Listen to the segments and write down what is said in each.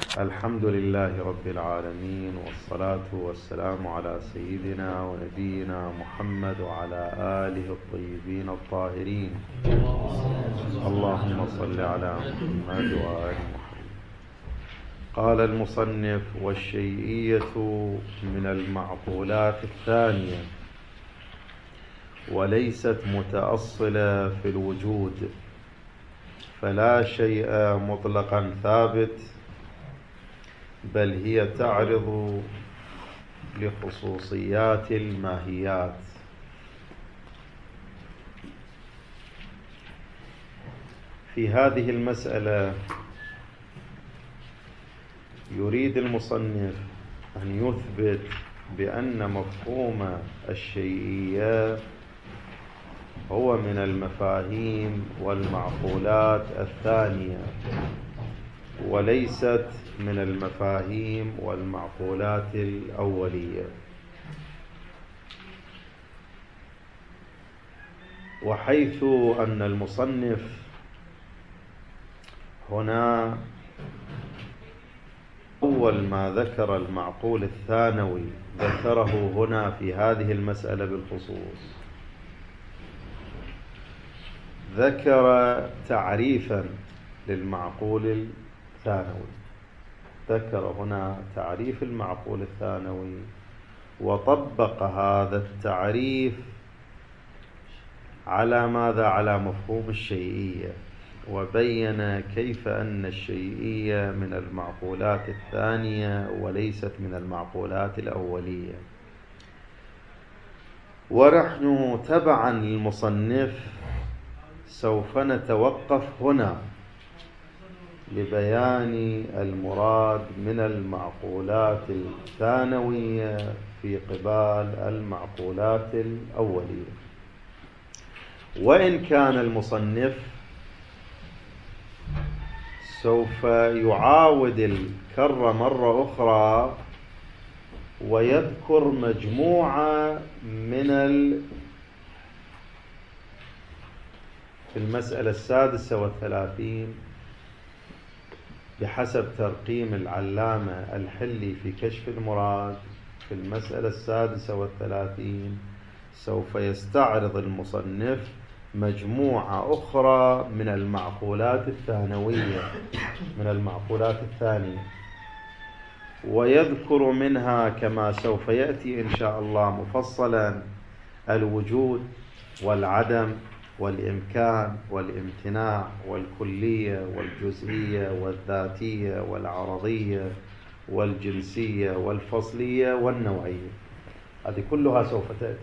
الحمد لله رب العالمين، والصلاة والسلام على سيدنا ونبينا محمد وعلى آله الطيبين الطاهرين. اللهم صل على محمد وآل محمد. قال المصنف: والشيئية من المعقولات الثانية وليست متأصلة في الوجود، فلا شيء مطلقا ثابت، بل هي تعرض لخصوصيات الماهيات. في هذه المسألة يريد المصنف أن يثبت بأن مفهوم الشيئية هو من المفاهيم والمعقولات الثانية، وليست من المفاهيم والمعقولات الأولية. وحيث أن المصنف هنا أول ما ذكر المعقول الثانوي ذكره هنا في هذه المسألة بالخصوص، ذكر تعريفا للمعقول الثانوي، ذكر هنا تعريف المعقول الثانوي وطبق هذا التعريف على ماذا؟ على مفهوم الشيئية، وبين كيف أن الشيئية من المعقولات الثانية وليست من المعقولات الأولية. ونحن تبعا للمصنف سوف نتوقف هنا لبيان المراد من المعقولات الثانوية في قبال المعقولات الأولية. وإن كان المصنف سوف يعاود الكرة مرة أخرى ويذكر مجموعة من في المسألة 36 بحسب ترقيم العلامة الحلي في كشف المراد، في المسألة 36 سوف يستعرض المصنف مجموعة أخرى من المعقولات الثانوية، من المعقولات الثانية، ويذكر منها كما سوف يأتي إن شاء الله مفصلا الوجود والعدم والإمكان والامتناع والكلية والجزئية والذاتية والعرضية والجنسية والفصلية والنوعية. هذه كلها سوف تأتي،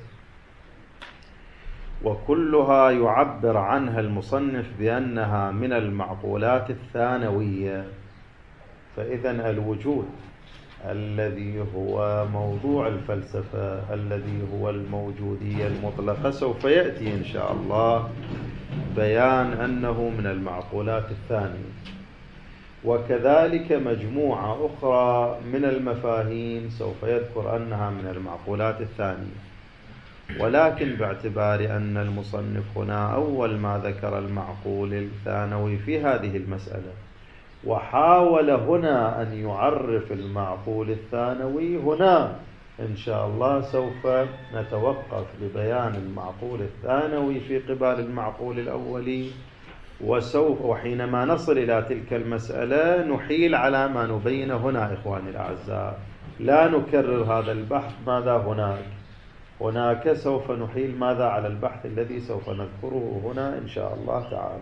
وكلها يعبر عنها المصنف بأنها من المعقولات الثانوية. فإذا الوجود الذي هو موضوع الفلسفة، الذي هو الموجودية المطلقة، سوف يأتي إن شاء الله بيان أنه من المعقولات الثانية. وكذلك مجموعة أخرى من المفاهيم سوف يذكر أنها من المعقولات الثانية. ولكن باعتبار أن المصنف هنا أول ما ذكر المعقول الثانوي في هذه المسألة، وحاول هنا أن يعرف المعقول الثانوي، هنا إن شاء الله سوف نتوقف لبيان المعقول الثانوي في قبال المعقول الأولي. وحينما نصل إلى تلك المسألة نحيل على ما نبين هنا إخواني الأعزاء، لا نكرر هذا البحث ماذا هناك سوف نحيل ماذا على البحث الذي سوف نذكره هنا إن شاء الله تعالى.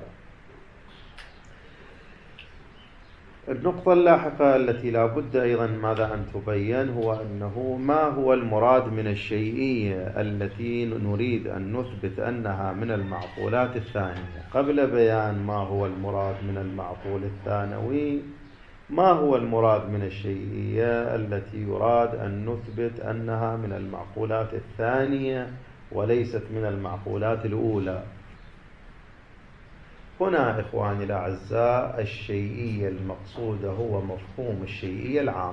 النقطة اللاحقة التي لا بد أيضا ماذا أن تبين هو أنه ما هو المراد من الشيئية التي نريد أن نثبت أنها من المعقولات الثانية. قبل بيان ما هو المراد من المعقول الثانوي، ما هو المراد من الشيئية التي يراد أن نثبت أنها من المعقولات الثانية وليست من المعقولات الأولى؟ هنا إخواني الأعزاء الشيئية المقصودة هو مفهوم الشيئية العام،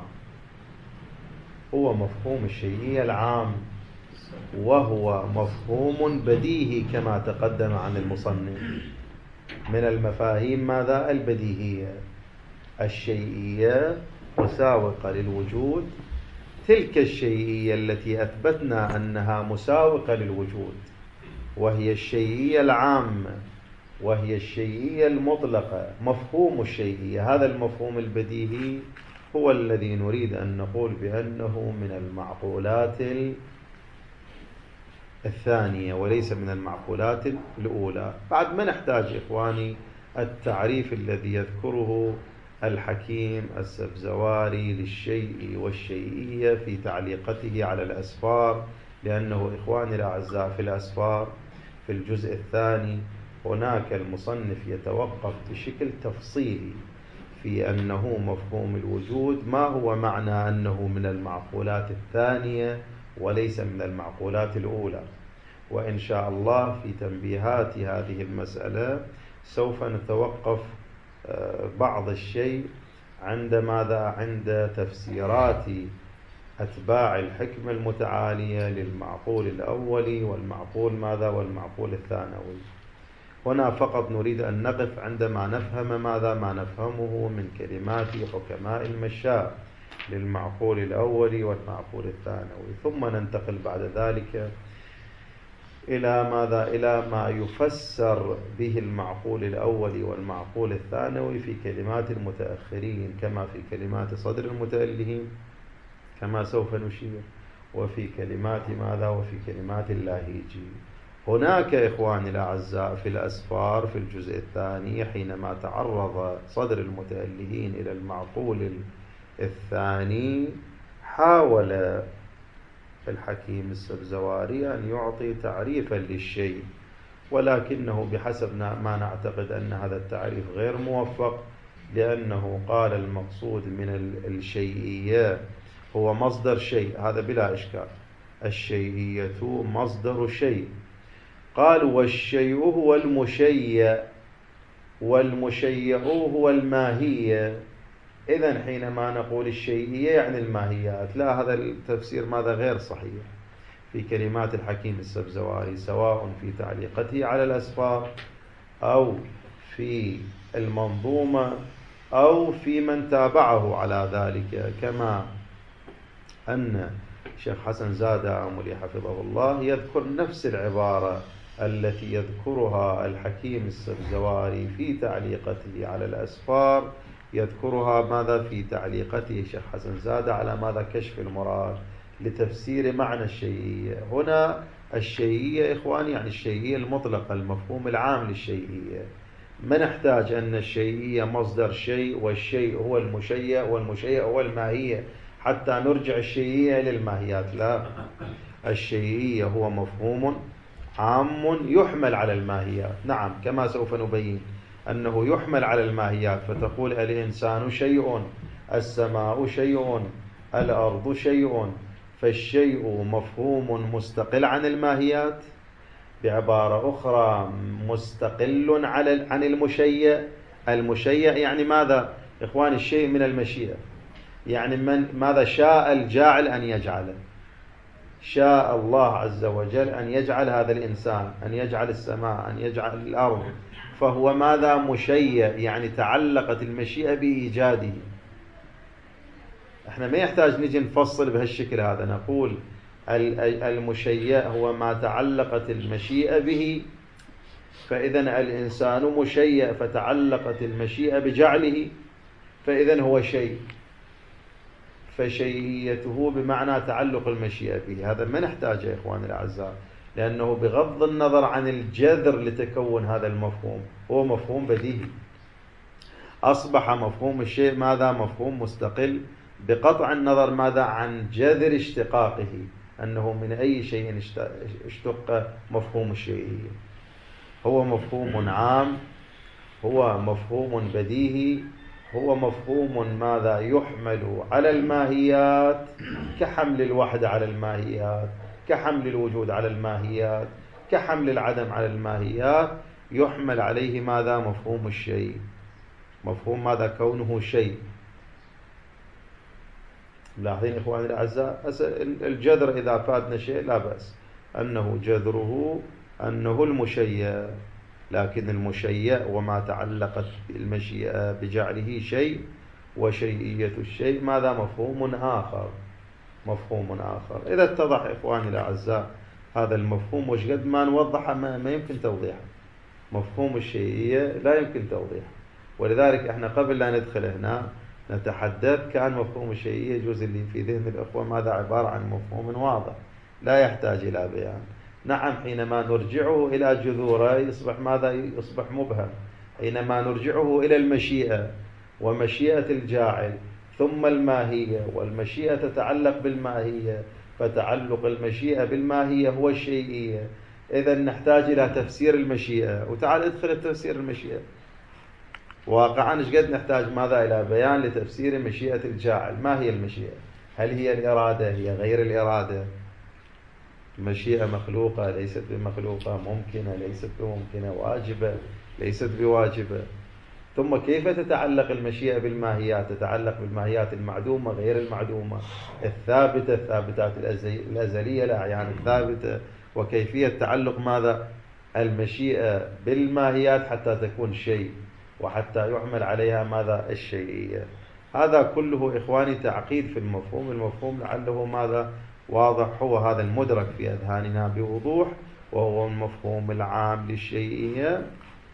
هو مفهوم الشيئية العام، وهو مفهوم بديهي كما تقدم عن المصنف، من المفاهيم ماذا؟ البديهية. الشيئية مساوقة للوجود تلك الشيئية التي أثبتنا أنها مساوقة للوجود، وهي الشيئية العامة، وهي الشيئية المطلقة، مفهوم الشيئية. هذا المفهوم البديهي هو الذي نريد أن نقول بأنه من المعقولات الثانية وليس من المعقولات الأولى. بعد ما نحتاج إخواني التعريف الذي يذكره الحكيم السبزواري للشيء والشيئية في تعليقته على الأسفار، لأنه إخواني الأعزاء في الأسفار في الجزء الثاني هناك المصنف يتوقف بشكل تفصيلي في أنه مفهوم الوجود ما هو معنى أنه من المعقولات الثانية وليس من المعقولات الأولى. وإن شاء الله في تنبيهات هذه المسألة سوف نتوقف بعض الشيء عند تفسيرات أتباع الحكمة المتعالية للمعقول الأولي والمعقول الثانوي. هنا فقط نريد أن نقف عندما نفهم ما نفهمه من كلمات حكماء المشاء للمعقول الأولي والمعقول الثانوي، ثم ننتقل بعد ذلك إلى ما يفسر به المعقول الأولي والمعقول الثانوي في كلمات المتأخرين، كما في كلمات صدر المتألهين كما سوف نشير، وفي كلمات وفي كلمات اللاهيجي. هناك إخواني الأعزاء في الأسفار في الجزء الثاني حينما تعرض صدر المتألهين إلى المعقول الثاني حاول الحكيم السبزواري أن يعطي تعريفا للشيء، ولكنه بحسب ما نعتقد أن هذا التعريف غير موفق، لأنه قال المقصود من الشيئية هو مصدر شيء، هذا بلا إشكال، الشيئية مصدر شيء. قال والشيء هو المشيع والمشيع هو الماهية. إذن حينما نقول الشيئية يعني الماهيات، لا، هذا التفسير غير صحيح في كلمات الحكيم السبزواري، سواء في تعليقته على الأسفار أو في المنظومة أو في من تابعه على ذلك، كما أن الشيخ حسن زادة عمري حفظه الله يذكر نفس العبارة التي يذكرها الحكيم السبزواري في تعليقته على الأسفار، يذكرها في تعليقته الشيخ حسن زادة على كشف المراد لتفسير معنى الشيئية. هنا الشيئية إخواني يعني الشيئية المطلقة، المفهوم العام للشيئية. ما نحتاج أن الشيئية مصدر شيء والشيء هو المشيع والمشيع هو الماهية حتى نرجع الشيئية للماهيات، لا، الشيئية هو مفهوم عام يحمل على الماهيات. نعم، كما سوف نبين أنه يحمل على الماهيات، فتقول الإنسان شيء، السماء شيء، الأرض شيء، فالشيء مفهوم مستقل عن الماهيات، بعبارة أخرى مستقل عن المشيع. المشيع يعني ماذا إخواني؟ الشيء من المشيئة، يعني ماذا شاء الجاعل أن يجعله، شاء الله عز وجل أن يجعل هذا الإنسان، أن يجعل السماء، أن يجعل الأرض، فهو ماذا؟ مشيع، يعني تعلقت المشيئة بإيجاده. احنا ما يحتاج نجي نفصل بهالشكل هذا، نقول المشيع هو ما تعلقت المشيئة به، فإذا الإنسان مشيع فتعلقت المشيئة بجعله، فإذا هو شيء، فشيئيته بمعنى تعلق المشيئة به. هذا ما نحتاجه يا إخواني الأعزاء، لأنه بغض النظر عن الجذر لتكون هذا المفهوم هو مفهوم بديهي، أصبح مفهوم الشيء مفهوم مستقل بقطع النظر عن جذر اشتقاقه، أنه من أي شيء اشتق مفهوم الشيئية. هو مفهوم عام، هو مفهوم بديهي، هو مفهوم يحمل على الماهيات، كحمل الوحدة على الماهيات، كحمل الوجود على الماهيات، كحمل العدم على الماهيات، يحمل عليه مفهوم الشيء، مفهوم كونه شيء. ملاحظين إخواني الأعزاء؟ الجذر إذا فادنا شيء لا بأس، أنه جذره أنه المشيع، لكن المشيع وما تعلقت المشيئة بجعله شيء، وشيئية الشيء ماذا مفهوم آخر، مفهوم آخر. إذا اتضح إخواني الأعزاء هذا المفهوم، وش قد ما نوضحه ما يمكن توضيحه. مفهوم الشيئية لا يمكن توضيحه، ولذلك احنا قبل لا ندخل هنا نتحدث كان مفهوم الشيئية يجوز اللي في ذهن الأخوة ماذا عبارة عن مفهوم واضح لا يحتاج إلى بيان. نعم حينما نرجعه إلى جذوره يصبح ماذا؟ يصبح مبهم. حينما نرجعه إلى المشيئة ومشيئة الجاعل ثم الماهية، والمشيئة تتعلق بالماهية، فتعلق المشيئة بالماهية هو الشيئية. إذا نحتاج إلى تفسير المشيئة، وتعال ادخل تفسير المشيئة. واقعا ايش قد نحتاج ماذا؟ إلى بيان لتفسير مشيئة الجاعل. ما هي المشيئة؟ هل هي الإرادة؟ هي غير الإرادة؟ مشيئة مخلوقة ليست بمخلوقة، ممكنة ليست بممكنة، واجبة ليست بواجبة. ثم كيف تتعلق المشيئة بالماهيات؟ تتعلق بالماهيات المعدومة غير المعدومة، الثابتة الثابتات الأزلية الأعيان الثابتة، وكيفية تعلق ماذا؟ المشيئة بالماهيات حتى تكون شيء وحتى يعمل عليها ماذا؟ الشيئية. هذا كله إخواني تعقيد في المفهوم. المفهوم لعله ماذا؟ واضح، هو هذا المدرك في أذهاننا بوضوح، وهو المفهوم العام للشيئية.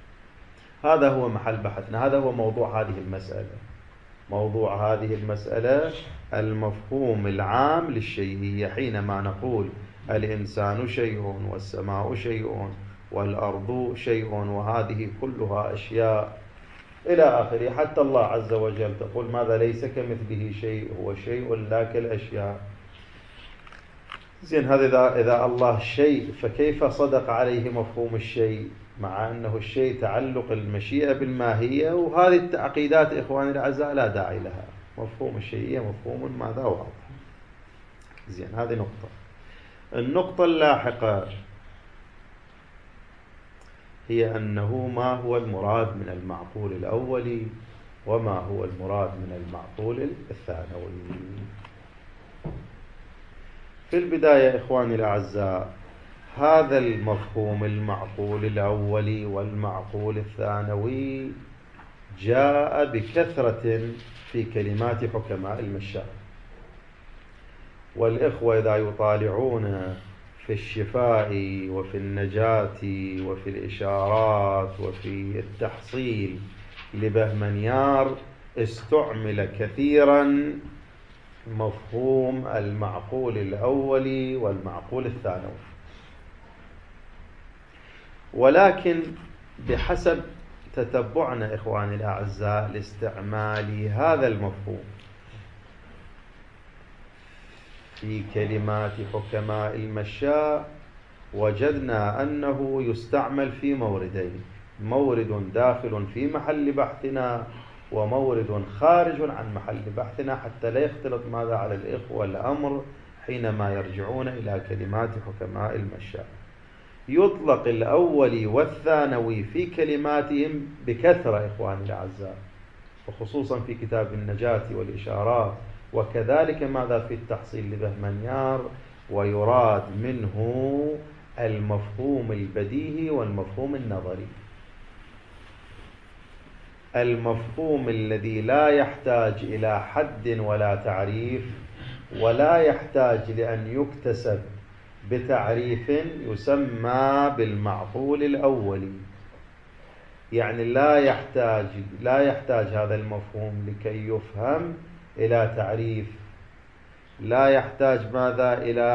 هذا هو محل بحثنا، هذا هو موضوع هذه المسألة. موضوع هذه المسألة المفهوم العام للشيئية. حينما نقول الإنسان شيء والسماء شيء والأرض شيء وهذه كلها أشياء إلى آخره، حتى الله عز وجل تقول ماذا؟ ليس كمثله شيء، هو شيء لا كالأشياء. زين، هذا إذا الله شيء فكيف صدق عليه مفهوم الشيء مع أنه الشيء تعلق المشيئة بالماهية؟ وهذه التعقيدات إخواني الأعزاء لا داعي لها. مفهوم الشيئية مفهوم ماذا؟ واضح. زين، هذه نقطة. النقطة اللاحقة هي أنه ما هو المراد من المعقول الأولي وما هو المراد من المعقول الثانوي. في البداية إخواني الأعزاء هذا المفهوم المعقول الأولي والمعقول الثانوي جاء بكثرة في كلمات حكماء المشاة. والإخوة إذا يطالعون في الشفاء وفي النجاة وفي الإشارات وفي التحصيل لبهمنيار استعمل كثيرا مفهوم المعقول الأولي والمعقول الثانوي، ولكن بحسب تتبعنا إخواني الأعزاء لاستعمال هذا المفهوم في كلمات حكماء المشاء وجدنا أنه يستعمل في موردين: مورد داخل في محل بحثنا ومورد خارج عن محل بحثنا، حتى لا يختلط ماذا على الإخوة الأمر حينما يرجعون إلى كلمات حكماء المشاء. يطلق الأولي والثانوي في كلماتهم بكثرة إخواني الأعزاء، وخصوصا في كتاب النجاة والإشارات، وكذلك ماذا في التحصيل لبهمنيار، ويراد منه المفهوم البديهي والمفهوم النظري. المفهوم الذي لا يحتاج إلى حد ولا تعريف ولا يحتاج لأن يكتسب بتعريف يسمى بالمعقول الأولي. يعني لا يحتاج هذا المفهوم لكي يفهم إلى تعريف، لا يحتاج ماذا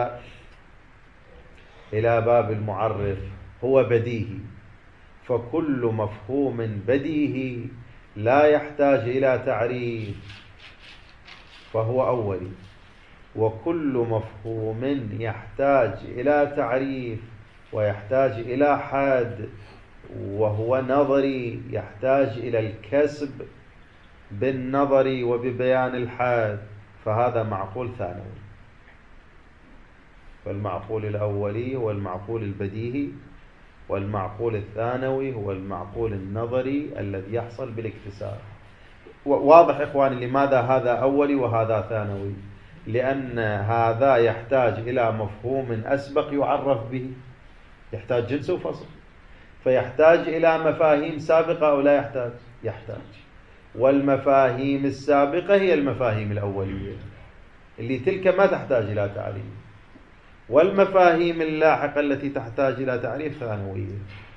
إلى باب المعرف، هو بديهي. فكل مفهوم بديهي لا يحتاج إلى تعريف فهو أولي، وكل مفهوم يحتاج إلى تعريف ويحتاج إلى حد وهو نظري، يحتاج إلى الكسب بالنظر وببيان الحد، فهذا معقول ثانوي. فالمعقول الأولي هو المعقول البديهي، والمعقول الثانوي هو المعقول النظري الذي يحصل بالاكتساب. واضح إخواني لماذا هذا أولي وهذا ثانوي؟ لأن هذا يحتاج إلى مفهوم أسبق يعرف به، يحتاج جنس وفصل، فيحتاج إلى مفاهيم سابقة أو لا يحتاج؟ والمفاهيم السابقة هي المفاهيم الأولية اللي تلك ما تحتاج إلى تعريف، والمفاهيم اللاحقة التي تحتاج إلى تعريف ثانوية.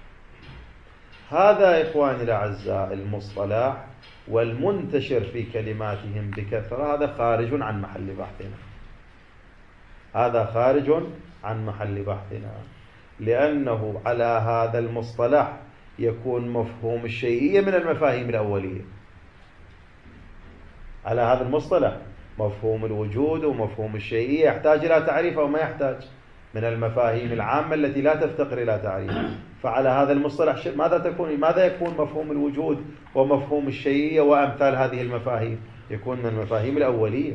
هذا إخواني الأعزاء المصطلح والمنتشر في كلماتهم بكثرة، هذا خارج عن محل بحثنا، هذا خارج عن محل بحثنا، لأنه على هذا المصطلح يكون مفهوم الشيئية من المفاهيم الأولية. على هذا المصطلح مفهوم الوجود ومفهوم الشيئية يحتاج إلى تعريف أو ما يحتاج، من المفاهيم العامة التي لا تفتقر إلى تعريف. فعلى هذا المصطلح ماذا يكون مفهوم الوجود ومفهوم الشيئية وأمثال هذه المفاهيم؟ يكون من المفاهيم الأولية.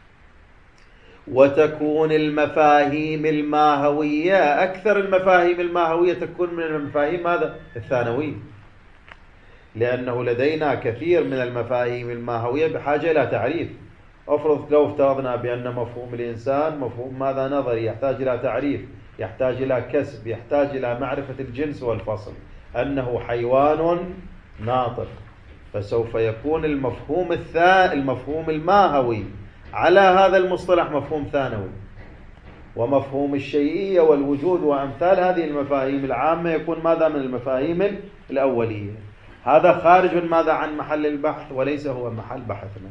وتكون المفاهيم الماهوية، أكثر المفاهيم الماهوية تكون من المفاهيم ماذا؟ الثانوية، لأنه لدينا كثير من المفاهيم الماهوية بحاجة إلى تعريف. أفرض لو افترضنا بأن مفهوم الإنسان مفهوم ماذا؟ نظري، يحتاج إلى تعريف، يحتاج إلى كسب، يحتاج إلى معرفة الجنس والفصل، أنه حيوان ناطق، فسوف يكون المفهوم الماهوي على هذا المصطلح مفهوم ثانوي، ومفهوم الشيئية والوجود وأمثال هذه المفاهيم العامة يكون ماذا؟ من المفاهيم الأولية. هذا خارج ماذا؟ عن محل البحث، وليس هو محل بحثنا.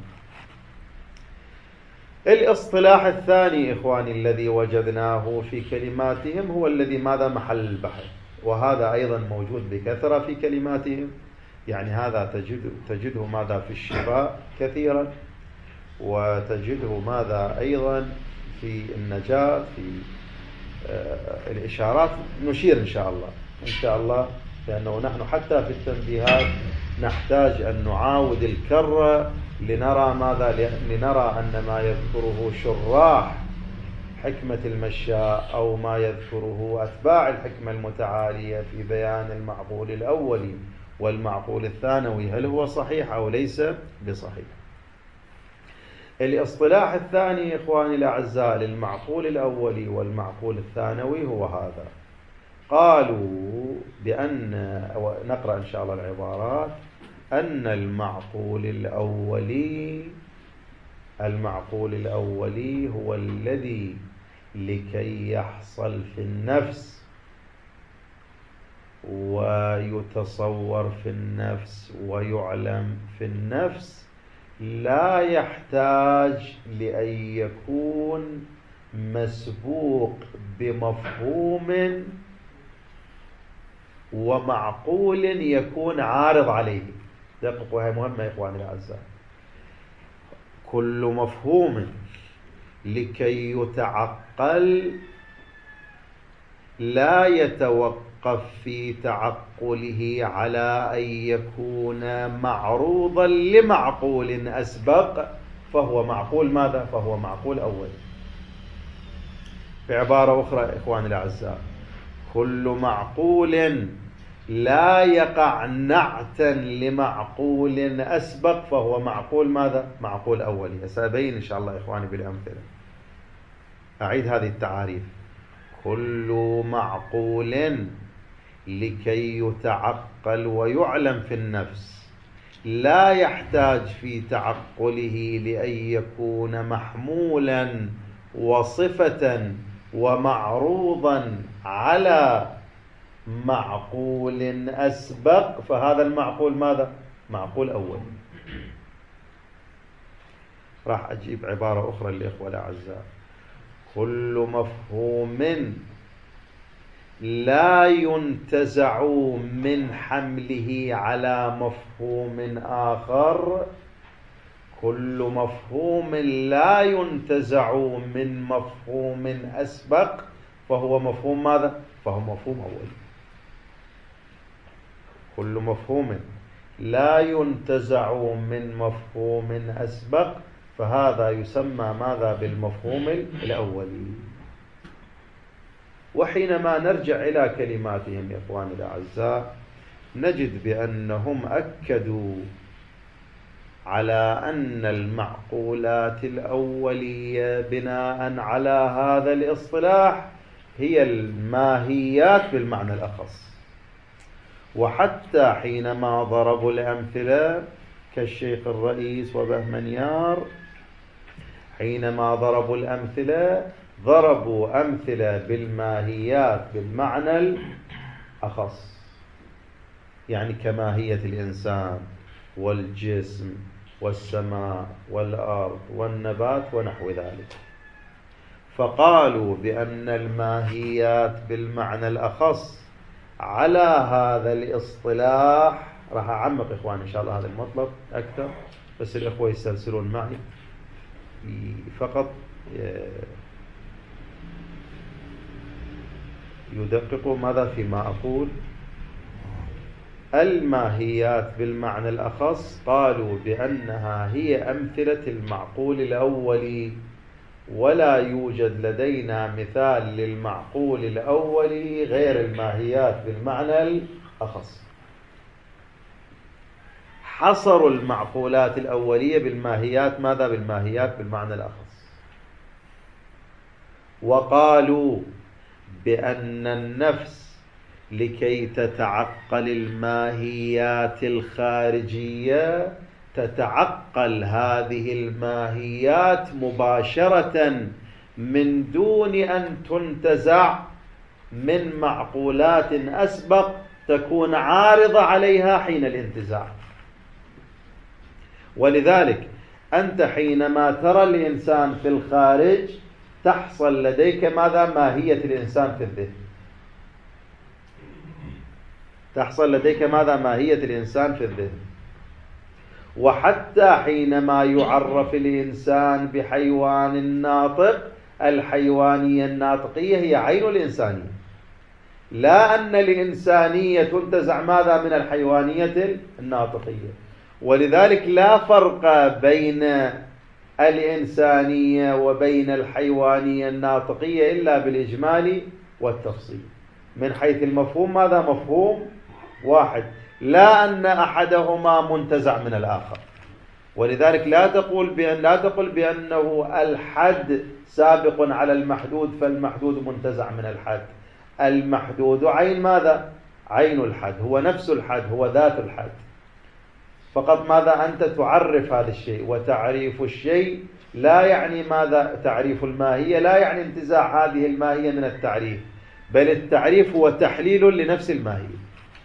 الاصطلاح الثاني إخواني الذي وجدناه في كلماتهم هو الذي ماذا؟ محل البحث، وهذا أيضا موجود بكثرة في كلماتهم. يعني هذا تجده ماذا؟ في الشفاء كثيرا، وتجده ماذا أيضا في النجاة، في الإشارات. نشير إن شاء الله لأنه نحن حتى في التنبيهات نحتاج أن نعاود الكرة لنرى ماذا؟ لنرى أن ما يذكره شراح حكمة المشاء أو ما يذكره أتباع الحكمة المتعالية في بيان المعقول الأولي والمعقول الثانوي هل هو صحيح أو ليس بصحيح. الاصطلاح الثاني إخواني الأعزاء للمعقول الأولي والمعقول الثانوي هو هذا. قالوا بأن، نقرأ إن شاء الله العبارات، أن المعقول الأولي هو الذي لكي يحصل في النفس ويتصور في النفس ويعلم في النفس لا يحتاج لأن يكون مسبوق بمفهوم ومعقول يكون عارض عليه. دققوا، هي مهمة يا إخواني الأعزاء. كل مفهوم لكي يتعقل لا يتوقف في تعقله على أن يكون معروضا لمعقول أسبق، فهو معقول ماذا؟ فهو معقول أول. بعبارة أخرى إخواني الأعزاء، كل معقول لا يقع نعتا لمعقول أسبق فهو معقول ماذا؟ معقول أولي. سأبين إن شاء الله إخواني بالأمثلة. أعيد هذه التعاريف. كل معقول لكي يتعقل ويعلم في النفس لا يحتاج في تعقله لأن يكون محمولا وصفة ومعروضا على معقول أسبق، فهذا المعقول ماذا؟ معقول أول. راح أجيب عبارة أخرى للإخوة الأعزاء. كل مفهوم لا ينتزع من حمله على مفهوم آخر، كل مفهوم لا ينتزع من مفهوم أسبق فهو مفهوم ماذا؟ فهو مفهوم أول. كل مفهوم لا ينتزع من مفهوم أسبق فهذا يسمى ماذا؟ بالمفهوم الأولي. وحينما نرجع إلى كلماتهم يا إخواني الأعزاء نجد بأنهم أكدوا على أن المعقولات الأولية بناء على هذا الاصطلاح هي الماهيات بالمعنى الأخص. وحتى حينما ضربوا الأمثلة كالشيخ الرئيس وبهمنيار حينما ضربوا الأمثلة ضربوا أمثلة بالماهيات بالمعنى الأخص، يعني كماهية الإنسان والجسم والسماء والأرض والنبات ونحو ذلك. فقالوا بأن الماهيات بالمعنى الأخص على هذا الاصطلاح. راح أعمق إخوان إن شاء الله هذا المطلب أكثر، بس الإخوة يسترسلون معي فقط يدققوا ماذا فيما أقول. الماهيات بالمعنى الأخص قالوا بأنها هي أمثلة المعقول الأولي، ولا يوجد لدينا مثال للمعقول الأولي غير الماهيات بالمعنى الأخص. حصروا المعقولات الأولية بالماهيات ماذا؟ بالماهيات بالمعنى الأخص. وقالوا بأن النفس لكي تتعقل الماهيات الخارجية تتعقل هذه الماهيات مباشرة من دون أن تنتزع من معقولات أسبق تكون عارضة عليها حين الانتزاع. ولذلك أنت حينما ترى الإنسان في الخارج تحصل لديك ماذا؟ ماهية الإنسان في الذهن. تحصل لديك ماذا؟ ماهية الإنسان في الذهن. وحتى حينما يعرف الإنسان بحيوان ناطق، الحيوانية الناطقية هي عين الإنسانية، لا أن الإنسانية تنتزع ماذا؟ من الحيوانية الناطقية. ولذلك لا فرق بين الإنسانية وبين الحيوانية الناطقية إلا بالإجمال والتفصيل. من حيث المفهوم ماذا؟ مفهوم واحد، لا أن أحدهما منتزع من الآخر. ولذلك لا تقل بأنه الحد سابق على المحدود فالمحدود منتزع من الحد. المحدود عين ماذا؟ عين الحد، هو نفس الحد، هو ذات الحد. فقط ماذا؟ أنت تعرف هذا الشيء، وتعريف الشيء لا يعني ماذا؟ تعريف الماهية لا يعني انتزاع هذه الماهية من التعريف، بل التعريف هو تحليل لنفس الماهية.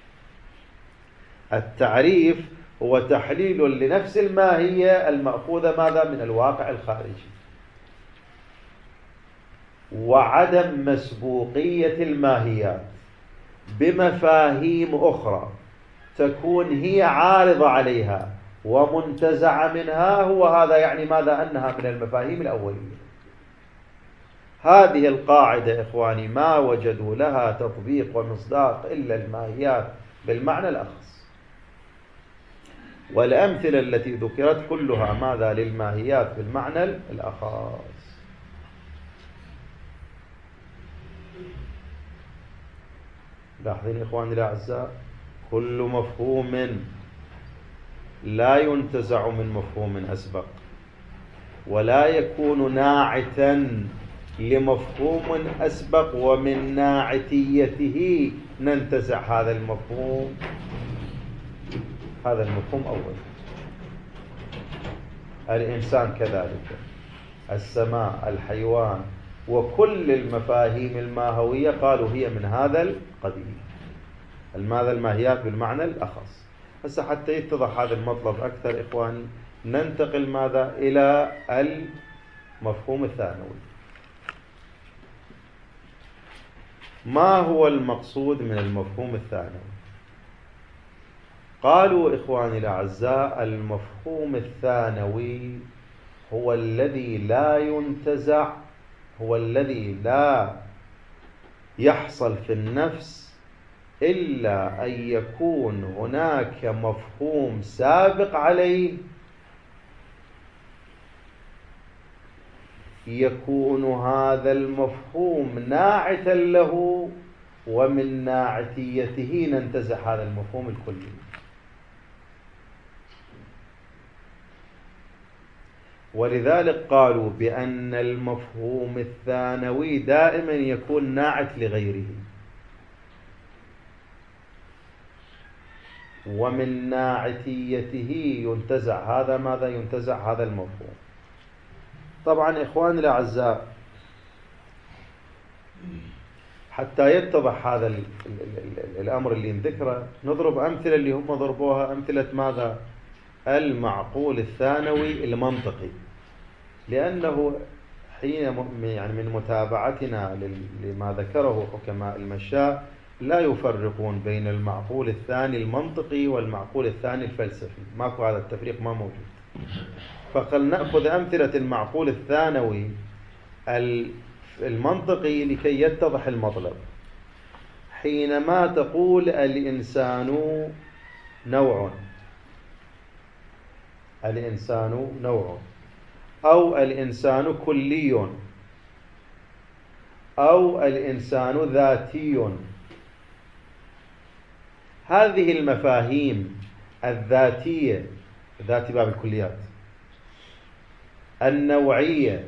التعريف هو تحليل لنفس الماهية المأخوذة ماذا؟ من الواقع الخارجي. وعدم مسبوقية الماهيات بمفاهيم أخرى تكون هي عارضة عليها ومنتزعة منها، هو هذا يعني ماذا؟ أنها من المفاهيم الأولية. هذه القاعدة إخواني ما وجدوا لها تطبيق ومصداق إلا الماهيات بالمعنى الأخص. والأمثلة التي ذكرت كلها ماذا؟ للماهيات بالمعنى الأخص. لاحظين إخواني الأعزاء، كل مفهوم لا ينتزع من مفهوم أسبق، ولا يكون ناعتا لمفهوم أسبق ومن ناعتيته ننتزع هذا المفهوم. هذا المفهوم أول. الإنسان كذلك، السماء، الحيوان، وكل المفاهيم الماهوية قالوا هي من هذا القبيل. ماذا؟ الماهيات بالمعنى الأخص. هسه حتى يتضح هذا المطلب أكثر إخواني ننتقل ماذا؟ إلى المفهوم الثانوي. ما هو المقصود من المفهوم الثانوي؟ قالوا إخواني الأعزاء المفهوم الثانوي هو الذي لا ينتزع، هو الذي لا يحصل في النفس إلا أن يكون هناك مفهوم سابق عليه يكون هذا المفهوم ناعتا له، ومن ناعتيته ننتزع هذا المفهوم الكلي. ولذلك قالوا بأن المفهوم الثانوي دائما يكون ناعت لغيره. ومن ناعتيته ينتزع هذا ماذا؟ ينتزع هذا المفهوم. طبعا إخواني الأعزاء، حتى يتضح هذا الأمر اللي نذكره نضرب أمثلة اللي هم ضربوها، أمثلة ماذا؟ المعقول الثانوي المنطقي، لأنه حين يعني من متابعتنا لما ذكره حكماء المشاء لا يفرقون بين المعقول الثاني المنطقي والمعقول الثاني الفلسفي، ماكو هذا التفريق، ما موجود. فقل نأخذ أمثلة المعقول الثانوي المنطقي لكي يتضح المطلب. حينما تقول الإنسان نوع، الإنسان نوع، أو الإنسان كلي، أو الإنسان ذاتي، هذه المفاهيم الذاتية، ذات باب الكليات، النوعية،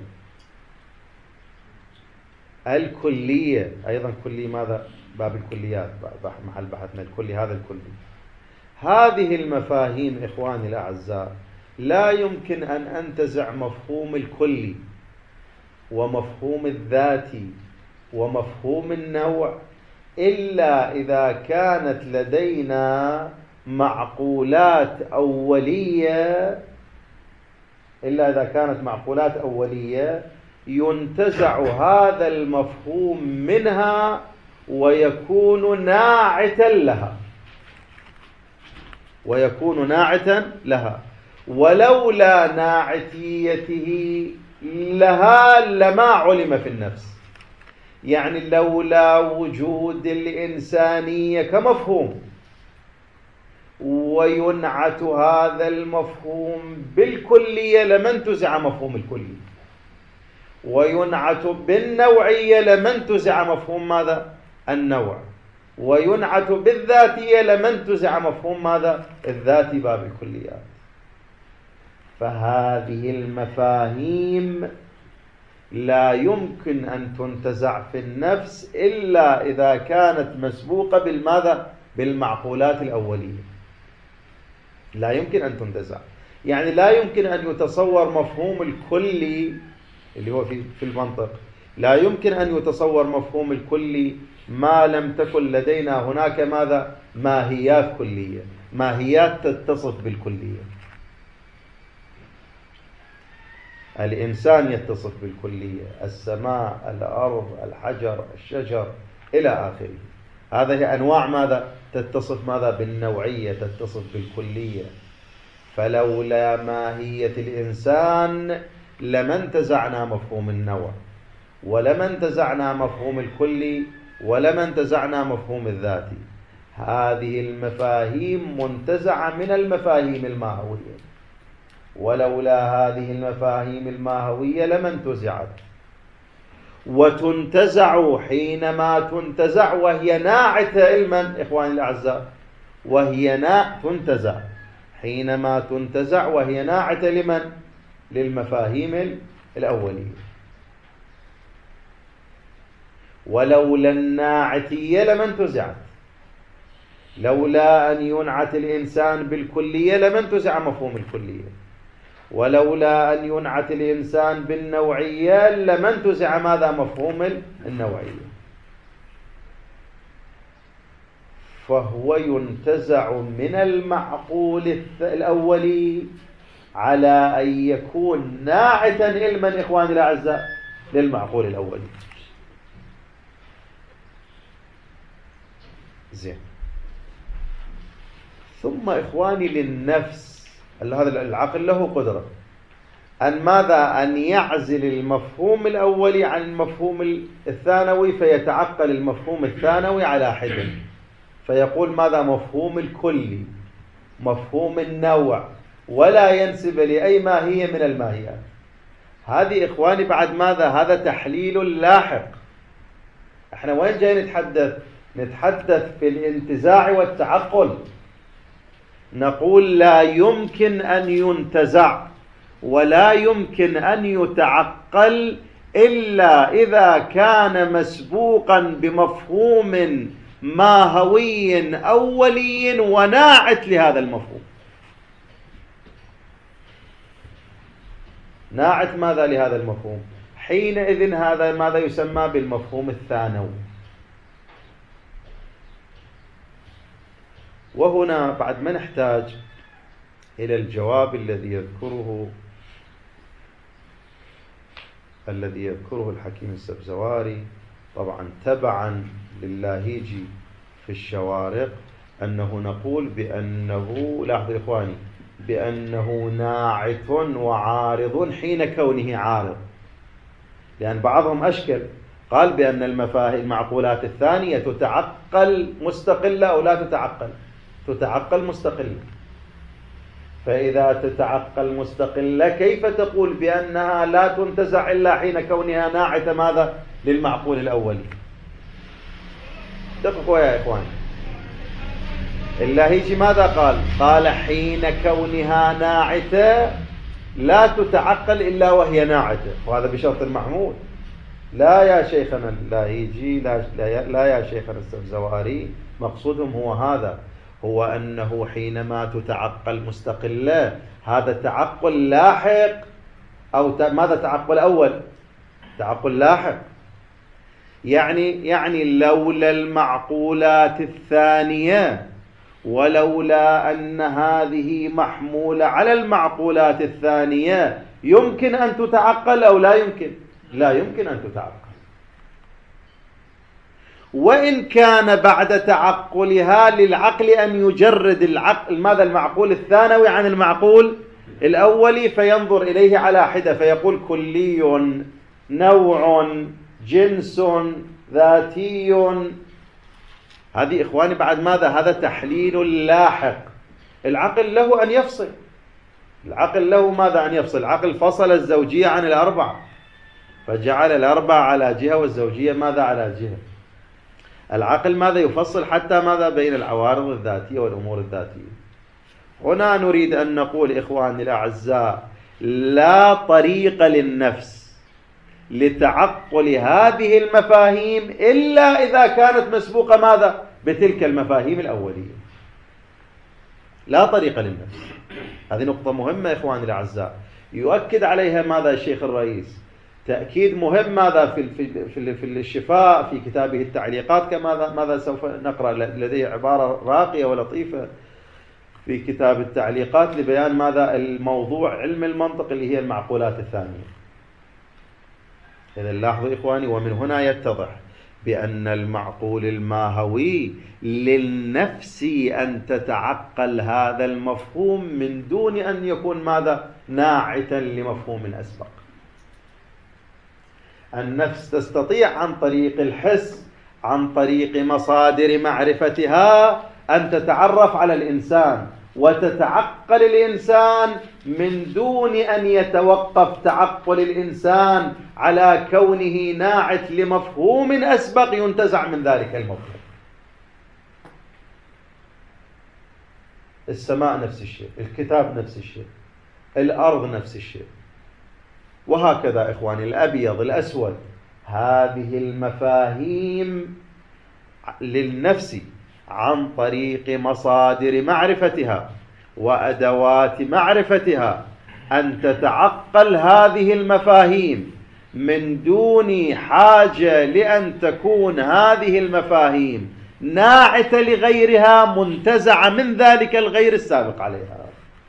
الكلية، أيضا كلي ماذا؟ باب الكليات، محل بحثنا الكلي، هذا الكلي. هذه المفاهيم إخواني الأعزاء لا يمكن أن أنتزع مفهوم الكلي ومفهوم الذاتي ومفهوم النوع إلا إذا كانت لدينا معقولات أولية، إلا إذا كانت معقولات أولية ينتزع هذا المفهوم منها ويكون ناعتا لها، ويكون ناعتا لها. ولولا ناعتيته لها لما علم في النفس، يعني لولا وجود الإنسانية كمفهوم وينعت هذا المفهوم بالكلية لما انتزع مفهوم الكلي، وينعت بالنوعية لما انتزع مفهوم ماذا؟ النوع، وينعت بالذاتية لما انتزع مفهوم ماذا؟ الذاتي باب الكليات. فهذه المفاهيم لا يمكن أن تنتزع في النفس إلا إذا كانت مسبوقة بالماذا؟ بالمعقولات الأولية. لا يمكن أن تنتزع، يعني لا يمكن أن يتصور مفهوم الكلي اللي هو في المنطق، لا يمكن أن يتصور مفهوم الكلي ما لم تكن لدينا هناك ماذا؟ ماهيات كلية، ماهيات تتصف بالكلية. الإنسان يتصف بالكلية، السماء، الأرض، الحجر، الشجر إلى آخره، هذه أنواع ماذا؟ تتصف ماذا؟ بالنوعية، تتصف بالكلية. فلولا ماهية الإنسان لما انتزعنا مفهوم النوع، ولما انتزعنا مفهوم الكلي، ولما انتزعنا مفهوم الذاتي. هذه المفاهيم منتزعة من المفاهيم الماهوية، ولولا هذه المفاهيم الماهوية لما انتزعت. وتنتزع حينما تنتزع وهي ناعتة علما إخواني الأعزاء، وهي تنتزع حينما تنتزع وهي ناعتة لمن؟ للمفاهيم الأولية. ولولا الناعتية لما انتزعت، لولا أن ينعت الإنسان بالكلية لما انتزع مفهوم الكلية، ولولا أن ينعت الإنسان بالنوعية لما انتزع ماذا؟ مفهوم النوعية. فهو ينتزع من المعقول الأولي على أن يكون ناعتا علما إخواني الأعزاء للمعقول الأولي. زين. ثم إخواني للنفس، هذا العقل له قدرة أن ماذا؟ أن يعزل المفهوم الأولي عن المفهوم الثانوي، فيتعقل المفهوم الثانوي على حد، فيقول ماذا؟ مفهوم الكلي، مفهوم النوع، ولا ينسب لأي ماهية من الماهيات. هذه إخواني بعد ماذا؟ هذا تحليل لاحق. احنا وين جاي نتحدث؟ نتحدث في الانتزاع والتعقل. نقول لا يمكن أن ينتزع ولا يمكن أن يتعقل إلا إذا كان مسبوقا بمفهوم ماهوي أولي وناعت لهذا المفهوم. ناعت ماذا لهذا المفهوم؟ حينئذ هذا ماذا يسمى بالمفهوم الثانوي. وهنا بعد ما نحتاج إلى الجواب الذي يذكره الحكيم السبزواري طبعا تبعا للاهيجي في الشوارق، أنه نقول بأنه، لاحظوا إخواني، بأنه ناعت وعارض حين كونه عارض. لأن بعضهم أشكل قال بأن المعقولات الثانية تتعقل مستقلة أو لا تتعقل؟ تتعقل مستقلة. فإذا تتعقل مستقلة كيف تقول بأنها لا تنتزع إلا حين كونها ناعتة ماذا؟ للمعقول الأولي. دققوا يا إخوان، اللاهيجي ماذا قال؟ قال حين كونها ناعتة لا تتعقل إلا وهي ناعتة، وهذا بشرط المحمود. لا يا شيخنا اللاهيجي، لا يا شيخنا السبزواري، مقصودهم هو هذا، هو أنه حينما تتعقل مستقلة هذا تعقل لاحق، أو ماذا تعقل أول؟ تعقل لاحق. يعني لولا المعقولات الثانية ولولا أن هذه محمولة على المعقولات الثانية يمكن أن تتعقل أو لا يمكن؟ لا يمكن أن تتعقل. وإن كان بعد تعقلها للعقل أن يجرد العقل ماذا؟ المعقول الثانوي عن المعقول الأولي، فينظر إليه على حدة فيقول كلي، نوع، جنس، ذاتي. هذه إخواني بعد ماذا؟ هذا تحليل لاحق. العقل له أن يفصل، العقل له ماذا؟ أن يفصل. العقل فصل الزوجية عن الأربعة فجعل الأربعة على جهة والزوجية ماذا؟ على جهة. العقل ماذا؟ يفصل حتى ماذا؟ بين العوارض الذاتية والأمور الذاتية. هنا نريد أن نقول إخواني الأعزاء لا طريق للنفس لتعقل هذه المفاهيم إلا إذا كانت مسبوقة ماذا؟ بتلك المفاهيم الأولية. لا طريق للنفس. هذه نقطة مهمة إخواني الأعزاء، يؤكد عليها ماذا الشيخ الرئيس؟ تأكيد مهم ماذا في الشفاء في كتابه التعليقات، ماذا سوف نقرأ، لديه عبارة راقية ولطيفة في كتاب التعليقات لبيان ماذا؟ الموضوع علم المنطق اللي هي المعقولات الثانية. إذا لاحظوا إخواني، ومن هنا يتضح بأن المعقول الماهوي للنفس أن تتعقل هذا المفهوم من دون أن يكون ماذا؟ ناعتا لمفهوم أسبق. النفس تستطيع عن طريق الحس، عن طريق مصادر معرفتها، أن تتعرف على الإنسان وتتعقل الإنسان من دون أن يتوقف تعقل الإنسان على كونه ناعت لمفهوم أسبق ينتزع من ذلك المفهوم. السماء نفس الشيء، الكتاب نفس الشيء، الأرض نفس الشيء، وهكذا إخواني، الأبيض الأسود. هذه المفاهيم للنفس عن طريق مصادر معرفتها وأدوات معرفتها أن تتعقل هذه المفاهيم من دون حاجة لأن تكون هذه المفاهيم ناعتة لغيرها منتزعة من ذلك الغير السابق عليها.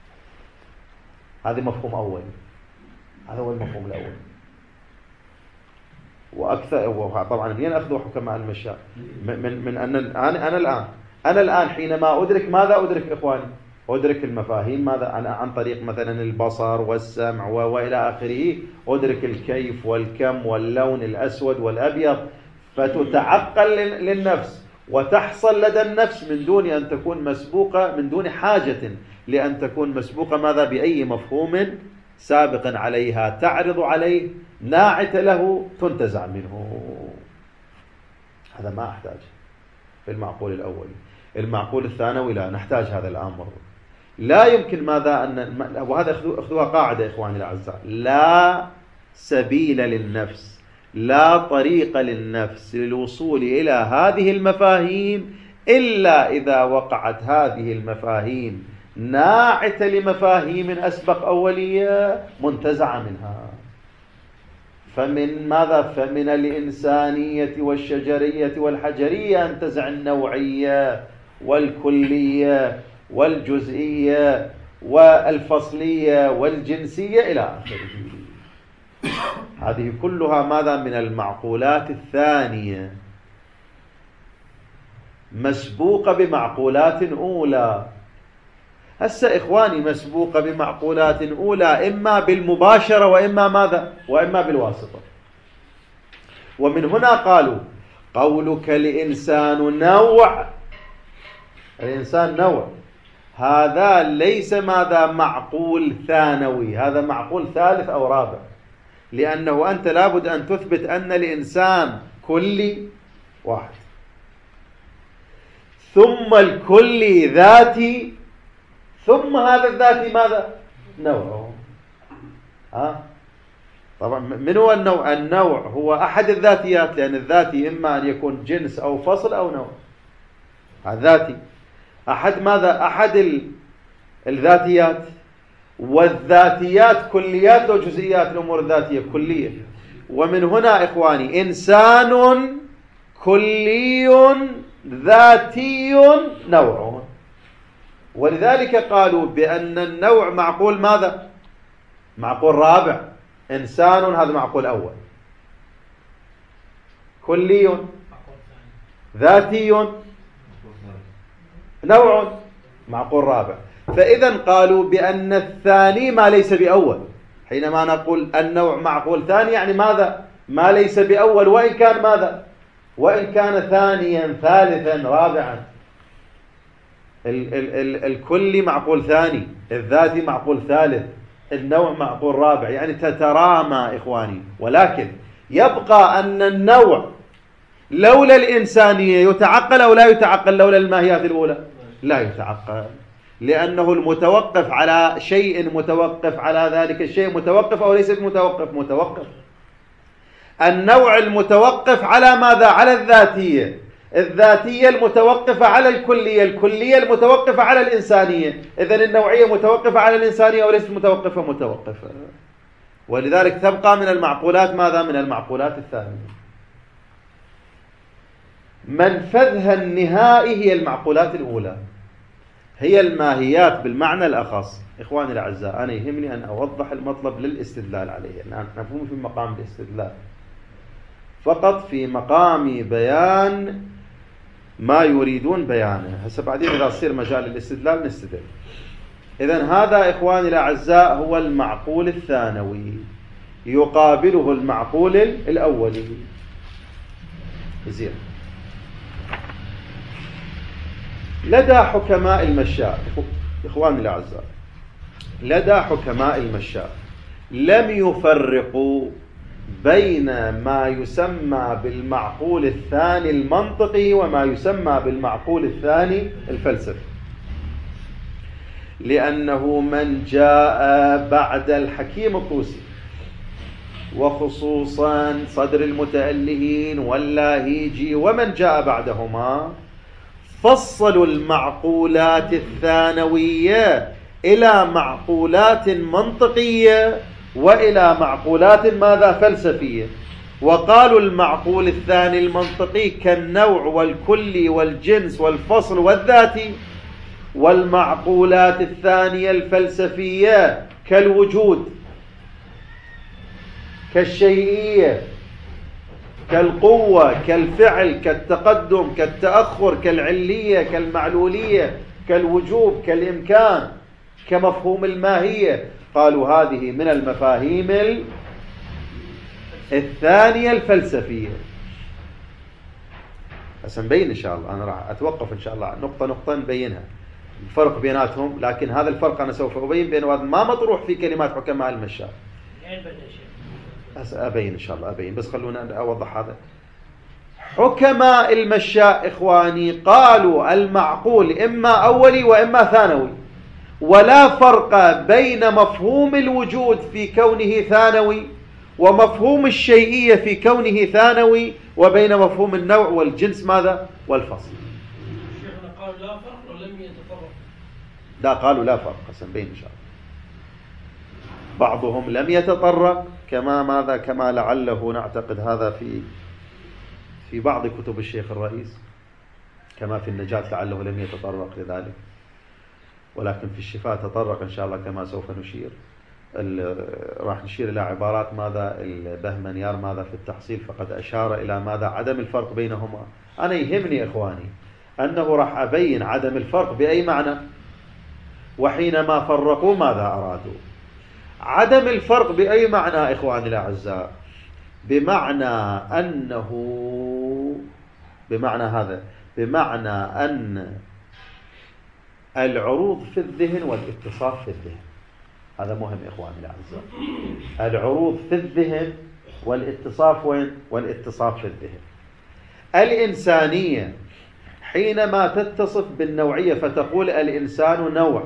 هذا مفهوم أول، هذا هو المفهوم الأول. وأكثر طبعا منين أخذوا حكماء المشاء؟ من أن أنا الآن حينما أدرك ماذا أدرك إخواني؟ أدرك المفاهيم ماذا؟ أنا عن طريق مثلا البصر والسمع وإلى آخره، أدرك الكيف والكم واللون الأسود والأبيض، فتتعقل للنفس وتحصل لدى النفس من دون أن تكون مسبوقة، من دون حاجة لأن تكون مسبوقة ماذا؟ بأي مفهوم سابق عليها تعرض عليه، ناعت له، تنتزع منه. هذا ما أحتاج في المعقول الأولي. المعقول الثانوي لا نحتاج هذا الأمر. لا يمكن ماذا وهذا أخذوها قاعدة إخواني الأعزاء، لا سبيل للنفس لا طريق للنفس للوصول إلى هذه المفاهيم إلا إذا وقعت هذه المفاهيم ناعتة لمفاهيم أسبق أولية منتزعة منها. فمن ماذا؟ فمن الإنسانية والشجرية والحجرية أنتزع النوعية والكلية والجزئية والفصلية والجنسية إلى آخره. هذه كلها ماذا؟ من المعقولات الثانية، مسبوقة بمعقولات أولى. هسه إخواني مسبوقة بمعقولات أولى إما بالمباشرة وإما ماذا؟ وإما بالواسطة. ومن هنا قالوا قولك الإنسان نوع، الإنسان نوع، هذا ليس ماذا؟ معقول ثانوي، هذا معقول ثالث أو رابع، لأنه أنت لابد أن تثبت أن الإنسان كلي واحد، ثم الكلي ذاتي، ثم هذا الذاتي ماذا؟ نوع. طبعا من هو النوع؟ النوع هو أحد الذاتيات، لأن الذاتي إما أن يكون جنس أو فصل أو نوع. الذاتي أحد ماذا؟ أحد الذاتيات، والذاتيات كليات وجزئيات. الأمور الذاتية كلية. ومن هنا إخواني إنسان كلي ذاتي نوع. ولذلك قالوا بأن النوع معقول ماذا؟ معقول رابع. إنسان هذا معقول أول، كلي ذاتي نوع معقول رابع. فإذا قالوا بأن الثاني ما ليس بأول. حينما نقول النوع معقول ثاني يعني ماذا؟ ما ليس بأول، وإن كان ماذا؟ وإن كان ثانيا ثالثا رابعا. الكلي معقول ثاني، الذاتي معقول ثالث، النوع معقول رابع، يعني تترامى إخواني. ولكن يبقى أن النوع لولا الإنسانية يتعقل أو لا يتعقل؟ لولا الماهيات الأولى لا يتعقل، لأنه المتوقف على شيء متوقف على ذلك الشيء متوقف أو ليس متوقف؟ متوقف. النوع المتوقف على ماذا؟ على الذاتية، الذاتية المتوقفة على الكلية، الكلية المتوقفة على الإنسانية. إذن النوعية متوقفة على الإنسانية وليست متوقفة؟ متوقفة. ولذلك تبقى من المعقولات ماذا؟ من المعقولات الثانية. منفذها النهائي هي المعقولات الأولى، هي الماهيات بالمعنى الأخص. إخواني الأعزاء، أنا يهمني أن أوضح المطلب للاستدلال عليه، نحن مو في مقام الاستدلال، فقط في مقام بيان ما يريدون بيانه. هسه بعدين إذا صير مجال الاستدلال نستدل. إذن هذا إخواني الأعزاء هو المعقول الثانوي، يقابله المعقول الأولي. زين. لدى حكماء المشاء، إخواني الأعزاء، لدى حكماء المشاء لم يفرقوا بين ما يسمى بالمعقول الثاني المنطقي وما يسمى بالمعقول الثاني الفلسفي، لأنه من جاء بعد الحكيم الطوسي وخصوصا صدر المتألهين واللاهيجي ومن جاء بعدهما فصلوا المعقولات الثانوية إلى معقولات منطقية وإلى معقولات ماذا؟ فلسفية. وقالوا المعقول الثاني المنطقي كالنوع والكلي والجنس والفصل والذاتي، والمعقولات الثانية الفلسفية كالوجود، كالشيئية، كالقوة، كالفعل، كالتقدم، كالتأخر، كالعلية، كالمعلولية، كالوجوب، كالإمكان، كمفهوم الماهية. قالوا هذه من المفاهيم الثانية الفلسفية. سنبين إن شاء الله، أنا راح أتوقف إن شاء الله نقطة نقطة نبينها الفرق بيناتهم، لكن هذا الفرق أنا سوف أبين بينه، ما مطروح في كلمات حكماء المشاء. أبين إن شاء الله أبين، بس خلونا أوضح هذا. حكماء المشاء إخواني قالوا المعقول إما أولي وإما ثانوي، ولا فرق بين مفهوم الوجود في كونه ثانوي ومفهوم الشيئية في كونه ثانوي وبين مفهوم النوع والجنس ماذا؟ والفصل. شيخنا قالوا لا فرق ولم يتطرق. لا، قالوا لا فرق، قسم بين إن شاء الله. بعضهم لم يتطرق كما لعله نعتقد هذا في بعض كتب الشيخ الرئيس، كما في النجاة لعله لم يتطرق لذلك، ولكن في الشفاء تطرق إن شاء الله كما سوف نشير. راح نشير إلى عبارات ماذا البهمنيار ماذا في التحصيل، فقد أشار إلى ماذا عدم الفرق بينهما. أنا يهمني إخواني أنه راح أبين عدم الفرق بأي معنى، وحينما فرقوا ماذا أرادوا. عدم الفرق بأي معنى إخواني الأعزاء؟ بمعنى أن العروض في الذهن والاتصاف في الذهن. هذا مهم إخواني الأعزاء. العروض في الذهن والاتصاف وين؟ والاتصاف في الذهن. الإنسانية حينما تتصف بالنوعية فتقول الإنسان نوع،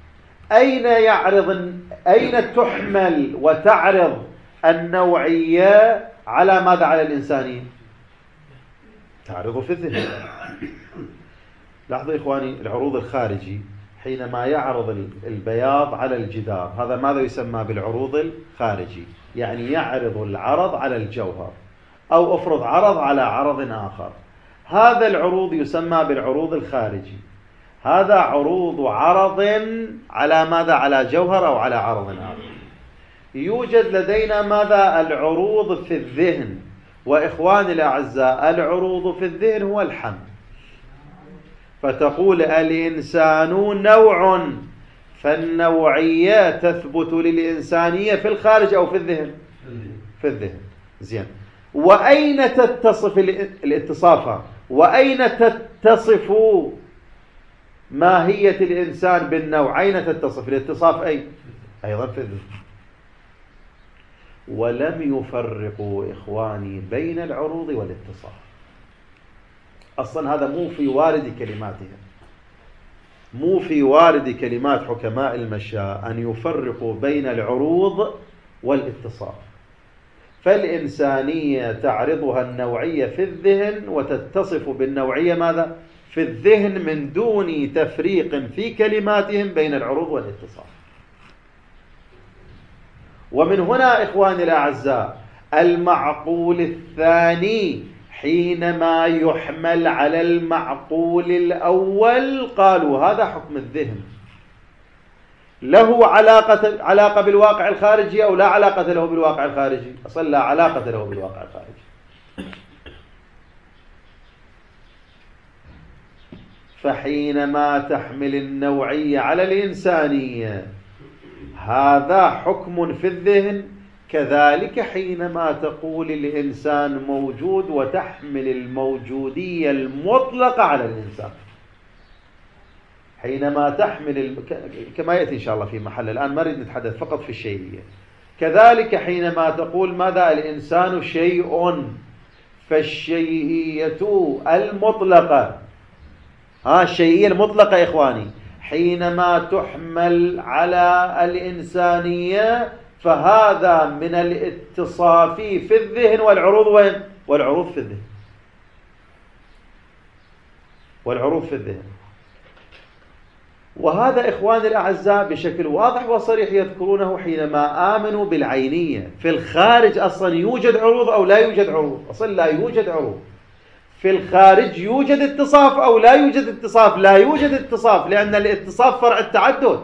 أين تحمل وتعرض النوعية على ماذا؟ على الإنسانية. تعرض في الذهن. لاحظوا إخواني، العروض الخارجي حينما يعرض البياض على الجدار، هذا ماذا يسمى بالعروض الخارجي؟ يعني يعرض العرض على الجوهر، أو أفرض عرض على عرض آخر. هذا العروض يسمى بالعروض الخارجي. هذا عروض عرض على ماذا؟ على جوهر أو على عرض آخر. يوجد لدينا ماذا؟ العروض في الذهن. وإخواني الأعزاء، العروض في الذهن هو الحمل. فتقول الإنسان نوع، فالنوعية تثبت للإنسانية في الخارج أو في الذهن؟ في الذهن. زين. وأين تتصف الاتصافة؟ وأين تتصف ماهية الإنسان بالنوع؟ أين تتصف الاتصاف؟ أيضا في الذهن. ولم يفرقوا إخواني بين العروض والاتصاف. أصلا هذا مو في وارد كلماتهم، مو في وارد كلمات حكماء المشاء أن يفرقوا بين العروض والاتصاف. فالإنسانية تعرضها النوعية في الذهن وتتصف بالنوعية ماذا؟ في الذهن، من دون تفريق في كلماتهم بين العروض والاتصاف. ومن هنا إخواني الأعزاء المعقول الثاني حينما يحمل على المعقول الأول قالوا هذا حكم الذهن، له علاقة بالواقع الخارجي أو لا علاقة له بالواقع الخارجي؟ أصلا لا علاقة له بالواقع الخارجي. فحينما تحمل النوعية على الإنسانية هذا حكم في الذهن، كذلك حينما تقول الإنسان موجود وتحمل الموجودية المطلقة على الإنسان. حينما تحمل كما يأتي إن شاء الله في محل، الآن ما نريد نتحدث فقط في الشيئية. كذلك حينما تقول ماذا؟ الإنسان شيء، فالشيئية المطلقة، الشيئية المطلقة إخواني حينما تحمل على الإنسانية فهذا من الاتصاف في الذهن. والعروض وين؟ والعروض في الذهن. والعروض في الذهن. وهذا إخواني الأعزاء بشكل واضح وصريح يذكرونه حينما آمنوا بالعينية. في الخارج أصلا يوجد عروض أو لا يوجد عروض؟ أصلا لا يوجد عروض. في الخارج يوجد اتصاف أو لا يوجد اتصاف؟ لا يوجد اتصاف، لأن الاتصاف فرع التعدد.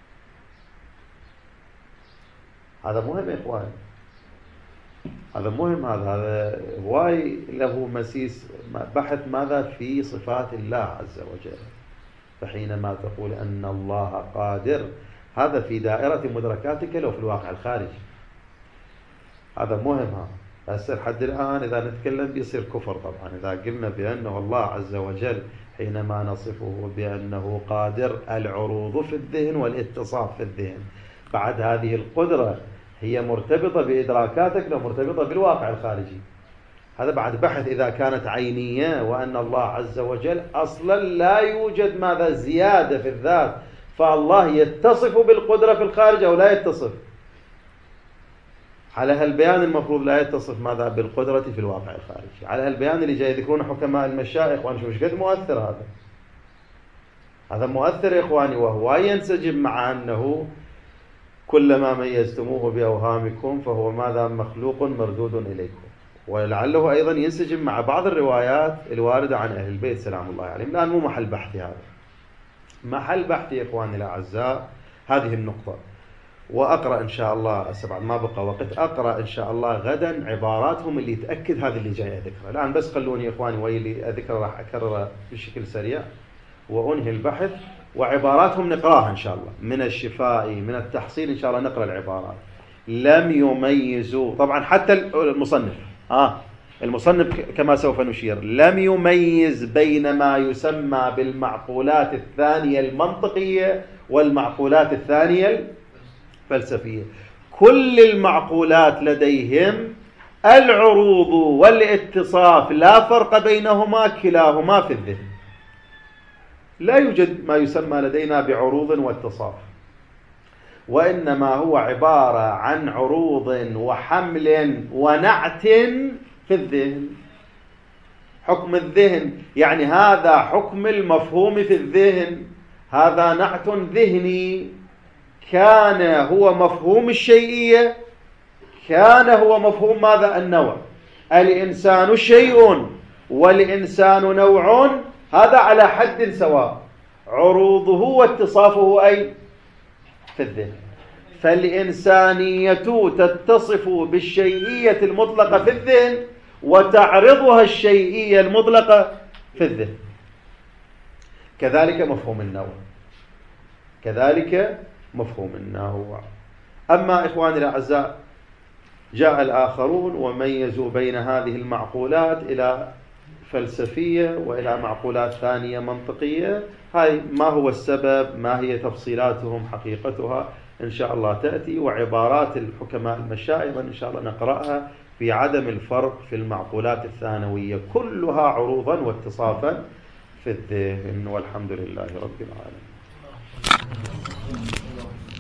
هذا مهم إخواني، هذا مهم. هذا هواي له مسيس بحث ماذا؟ في صفات الله عز وجل. فحينما تقول أن الله قادر، هذا في دائرة مدركاتك لو في الواقع الخارجي. هذا مهم. هسه لحد الآن إذا نتكلم بيصير كفر طبعا إذا قلنا بأنه الله عز وجل حينما نصفه بأنه قادر، العروض في الذهن والاتصاف في الذهن. بعد هذه القدرة هي مرتبطة بإدراكاتك لو مرتبطة بالواقع الخارجي. هذا بعد بحث إذا كانت عينية، وأن الله عز وجل أصلا لا يوجد ماذا؟ زيادة في الذات، فالله يتصف بالقدرة في الخارج أو لا يتصف؟ على هالبيان المفروض لا يتصف ماذا بالقدرة في الواقع الخارجي. على هالبيان اللي جاي يذكرون حكماء المشايخ، وأنا شوف قد مؤثر هذا مؤثر يا إخواني، وهو ينسجم مع أنه كلما ميزتموه بأوهامكم فهو ماذا مخلوق مردود إليكم. ولعله أيضا ينسجم مع بعض الروايات الواردة عن أهل البيت سلام الله عليهم. الآن مو محل بحثي هذا، محل بحثي يا إخواني الأعزاء هذه النقطة. وأقرأ إن شاء الله بعد ما بقى وقت أقرأ إن شاء الله غدا عباراتهم اللي تأكد هذا اللي جاي أذكره. الآن بس خلوني يا إخواني ويلي أذكره راح أكرره بشكل سريع وأنهي البحث، وعباراتهم نقراها إن شاء الله من الشفاء من التحصيل إن شاء الله نقرأ العبارات. لم يميزوا طبعا حتى المصنف كما سوف نشير لم يميز بين ما يسمى بالمعقولات الثانية المنطقية والمعقولات الثانية الفلسفية. كل المعقولات لديهم العروض والاتصاف لا فرق بينهما، كلاهما في الذهن. لا يوجد ما يسمى لدينا بعروض واتصاف، وإنما هو عبارة عن عروض وحمل ونعت في الذهن. حكم الذهن يعني هذا حكم المفهوم في الذهن، هذا نعت ذهني كان هو مفهوم الشيئية، كان هو مفهوم ماذا النوع. الإنسان شيء والإنسان نوع، هذا على حد سواء، عروضه واتصافه أي في الذهن. فالإنسانية تتصف بالشيئية المطلقة في الذهن وتعرضها الشيئية المطلقة في الذهن. كذلك مفهوم النوع، كذلك مفهوم النوع. أما إخواني الأعزاء جاء الآخرون وميزوا بين هذه المعقولات إلى فلسفية وإلى معقولات ثانية منطقية. هاي ما هو السبب، ما هي تفصيلاتهم، حقيقتها إن شاء الله تأتي. وعبارات الحكماء المشايخ إن شاء الله نقرأها في عدم الفرق في المعقولات الثانوية، كلها عروضا واتصافا في الذهن. والحمد لله رب العالمين.